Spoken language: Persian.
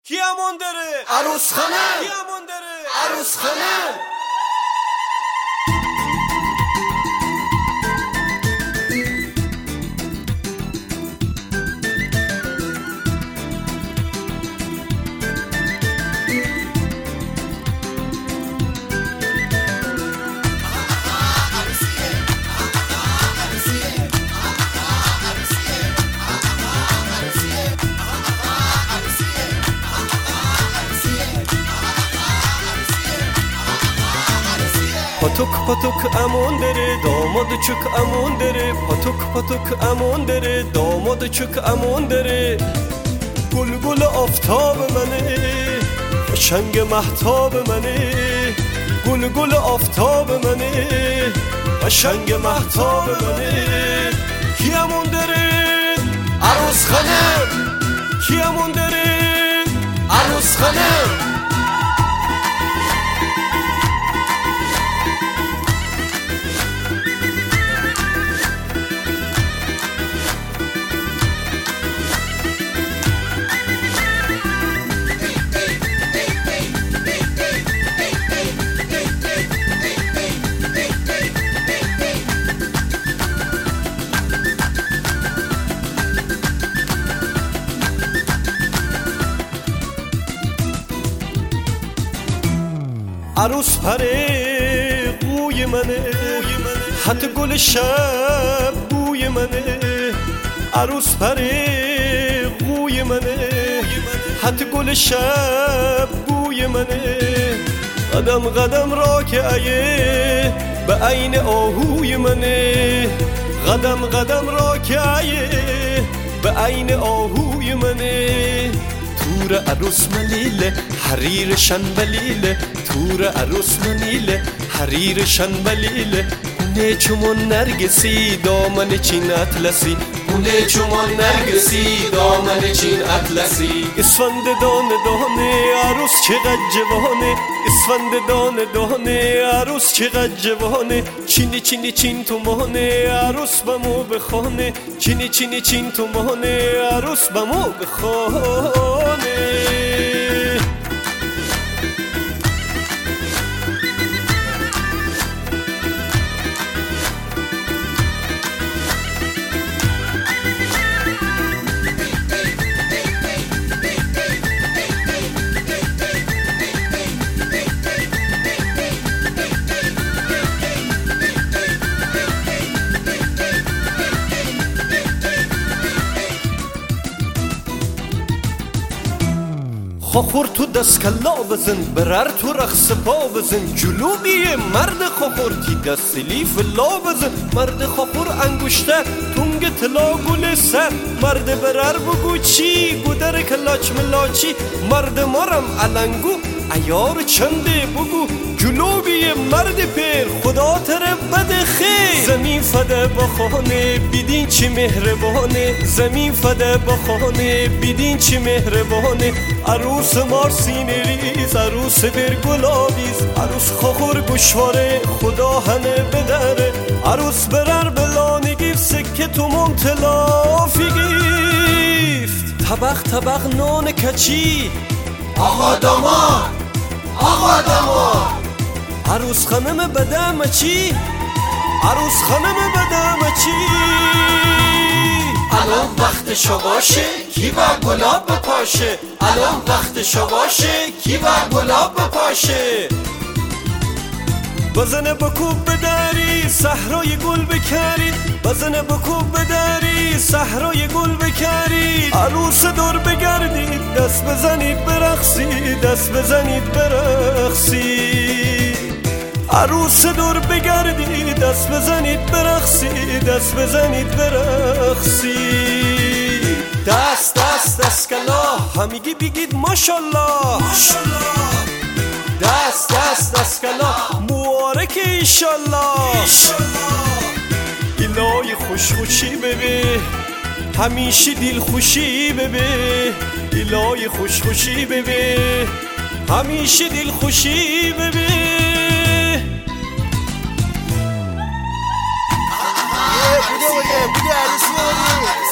کیامون داره عروس خانه کیامون داره عروس خانه پاتوک پاتوک امون داره داماد چک امون داره پاتوک پاتوک امون داره داماد چک امون داره گل گل آفتاب منه قشنگ مهتاب منه گل گل آفتاب منه قشنگ مهتاب منه کیامون داره عروس خانه کیامون داره عروس خانه عروس پره قوی منه حتی گل شب بوی منه عروس پره قوی منه حتی گل شب بوی منه قدم قدم را که ایه به عین آهوی منه قدم قدم را که ایه به عین آهوی منه تور عروس ملیله حریر شنبلیله تور عروس منیله حریر شنبلیله اونه چمون نرگسی دامن چین اطلسی اونه چمون نرگسی دامن چین اطلسی اسفند دانه دانه عروس چقدر جوانه اسفند دانه دانه عروس چقدر جوانه چینی چینی چین تو مانه عروس بمو بخانه چینی چینی چین تو مانه عروس بمو بخانه خور تو دستکلا بزن برر تو رقص پا بزن جلوبی مرد خورتی دستلی فلا بزن مرد خور انگشته تونگ طلا گل سر مرد برر بگو چی گودر کلاچ ملاچی مرد مارم علنگو ایار چنده بگو جلوبی مرد پیر خدا تر بده خیر زمین فده بخانه بیدین چی مهربانه زمین فده بخانه بیدین چی مهربانه عروس مارسین ریز عروس بر گلابیز عروس خور گشواره خدا هنه بدره عروس برر بلانی گیف سکه تو منتلافی گیفت طبق طبق نان کچی آقا داماد آقا داماد عروس خانم بدم چی عروس خانم بدم چی الان وقت شو باشه کی بر گلاب بپاشه الان وقت شو باشه کی بر گلاب بپاشه بزنه بکوب بدری صحرای گل بکرید بزنه بکوب بدری صحرای گل بکرید عروس دور بگردید دست بزنید برقصید دست بزنید برقصید عروس دور بگردید دست بزنید برقصید دست بزنید برقصید دست دست دست کلا همگی بگید ماشالله دست دست دست کلا مبارک ایشالله الهی خوش خوشی ببه همیشه دل خوشی ببه الهی خوش خوشی ببه همیشه دل خوشی ببه بوده عروسی